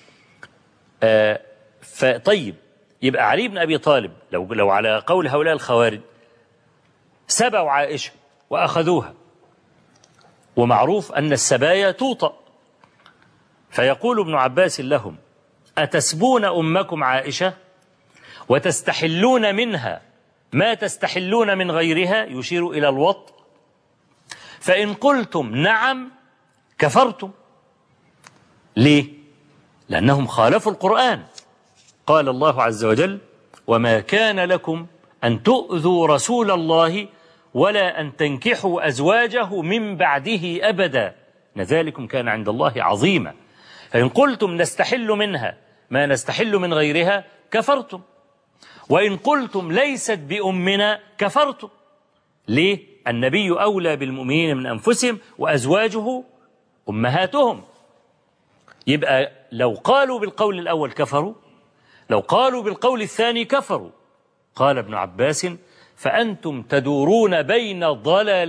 فطيب يبقى علي بن أبي طالب لو, لو على قول هؤلاء الخوارج سبوا عائشة وأخذوها، ومعروف أن السبايا توطأ، فيقول ابن عباس لهم أتسبون أمكم عائشة وتستحلون منها ما تستحلون من غيرها، يشير إلى الوطء. فإن قلتم نعم كفرتم. ليه؟ لأنهم خالفوا القرآن. قال الله عز وجل وما كان لكم أن تؤذوا رسول الله ولا أن تنكحوا أزواجه من بعده أبدا ذلكم كان عند الله عظيما. فإن قلتم نستحل منها ما نستحل من غيرها كفرتم، وإن قلتم ليست بأمنا كفرتم. ليه؟ النبي أولى بالمؤمنين من أنفسهم وأزواجه أمهاتهم. يبقى لو قالوا بالقول الأول كفروا، لو قالوا بالقول الثاني كفروا. قال ابن عباس فأنتم تدورون بين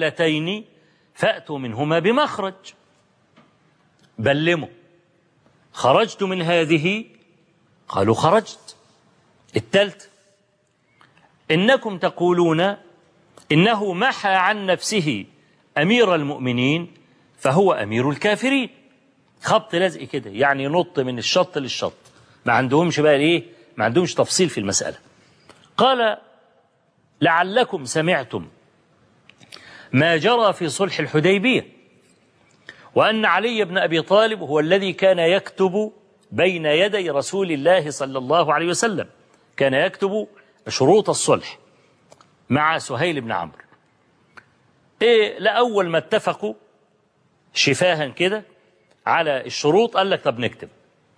ضلالتين فأتوا منهما بمخرج. بلموا خرجت من هذه؟ قالوا خرجت. الثالث: إنكم تقولون إنه محى عن نفسه أمير المؤمنين فهو أمير الكافرين. خبط لزق كده، يعني ينط من الشط للشط، ما عندهمش بقى إيه، ما عندهمش تفصيل في المسألة. قال: لعلكم سمعتم ما جرى في صلح الحديبية، وأن علي بن أبي طالب هو الذي كان يكتب بين يدي رسول الله صلى الله عليه وسلم، كان يكتب شروط الصلح مع سهيل بن عمرو. إيه، لأول ما اتفقوا شفاها كده على الشروط قال لك طب نكتب.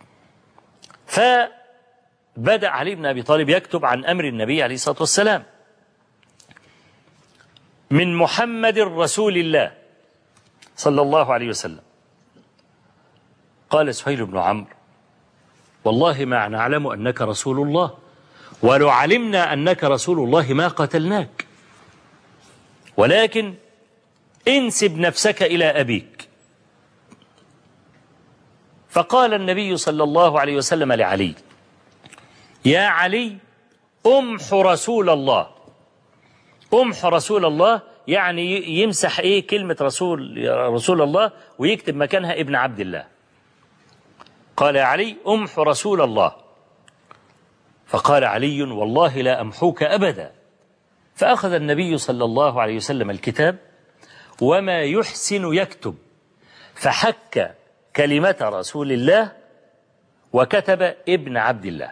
فبدأ علي بن أبي طالب يكتب عن أمر النبي عليه الصلاة والسلام: من محمد رسول الله صلى الله عليه وسلم. قال سهيل بن عمرو: والله ما نعلم أنك رسول الله، ولو علمنا أنك رسول الله ما قتلناك، ولكن انسب نفسك إلى أبيك. فقال النبي صلى الله عليه وسلم لعلي: يا علي أمح رسول الله. أمح رسول الله يعني يمسح إيه كلمة رسول رسول الله ويكتب مكانها ابن عبد الله. قال يا علي أمح رسول الله. فقال علي: والله لا أمحوك أبدا. فأخذ النبي صلى الله عليه وسلم الكتاب وما يحسن يكتب، فحك كلمة رسول الله وكتب ابن عبد الله.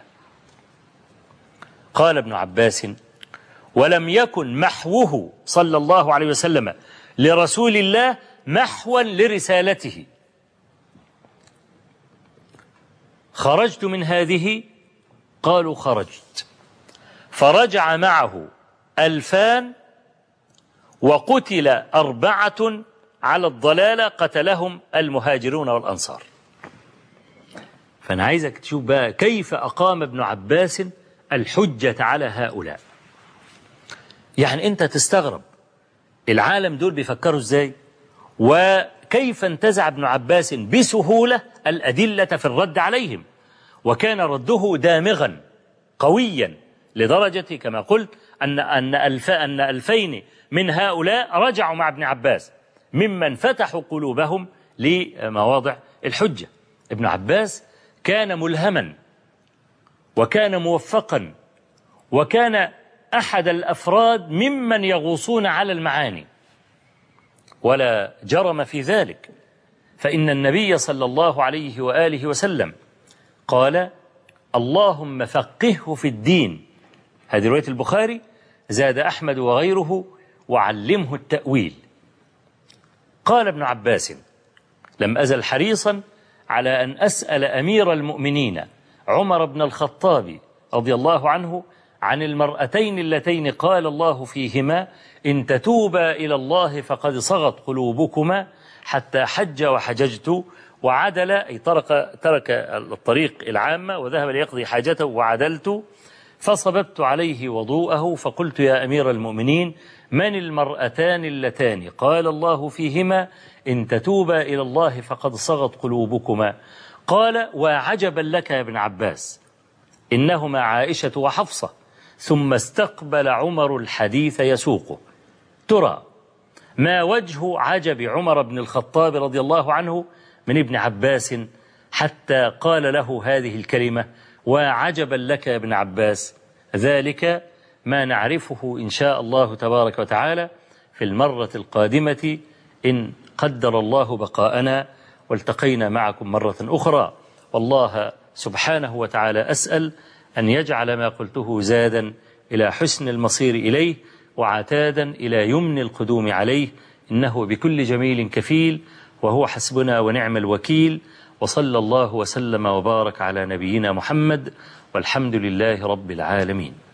قال ابن عباس: ولم يكن محوه صلى الله عليه وسلم لرسول الله محوا لرسالته. خرجت من هذه؟ قالوا خرجت. فرجع معه ألفان وقتل أربعة على الضلالة قتلهم المهاجرون والأنصار. فأنا عايزك تشوف بقى كيف أقام ابن عباس الحجة على هؤلاء. يعني أنت تستغرب العالم دول بيفكروا إزاي، وكيف انتزع ابن عباس بسهولة الأدلة في الرد عليهم، وكان رده دامغا قويا لدرجة كما قلت أن أن ألف أن ألفين من هؤلاء رجعوا مع ابن عباس ممن فتحوا قلوبهم لمواضع الحجة. ابن عباس كان ملهما وكان موفقا وكان أحد الأفراد ممن يغوصون على المعاني، ولا جرم في ذلك، فإن النبي صلى الله عليه وآله وسلم قال: اللهم فقهه في الدين. هذه رواية البخاري. زاد أحمد وغيره: وعلمه التأويل. قال ابن عباس: لم أزل حريصا على أن أسأل أمير المؤمنين عمر بن الخطاب رضي الله عنه عن المرأتين اللتين قال الله فيهما: إن تتوبا إلى الله فقد صغت قلوبكما، حتى حج وحججت وعدل، أي ترك, ترك الطريق العامة وذهب ليقضي حاجته وعدلت، فصببت عليه وضوءه فقلت: يا أمير المؤمنين، من المرأتان اللتان قال الله فيهما: إن تتوبا إلى الله فقد صغت قلوبكما؟ قال: وعجبا لك يا ابن عباس، إنهما عائشة وحفصة. ثم استقبل عمر الحديث يسوقه. ترى ما وجه عجب عمر بن الخطاب رضي الله عنه من ابن عباس حتى قال له هذه الكلمة: وعجبا لك يا ابن عباس؟ ذلك ما نعرفه إن شاء الله تبارك وتعالى في المرة القادمة إن قدر الله بقاءنا والتقينا معكم مرة أخرى. والله سبحانه وتعالى أسأل أن يجعل ما قلته زادا إلى حسن المصير إليه وعتادا إلى يمن القدوم عليه، إنه بكل جميل كفيل، وهو حسبنا ونعم الوكيل. وصلى الله وسلم وبارك على نبينا محمد، والحمد لله رب العالمين.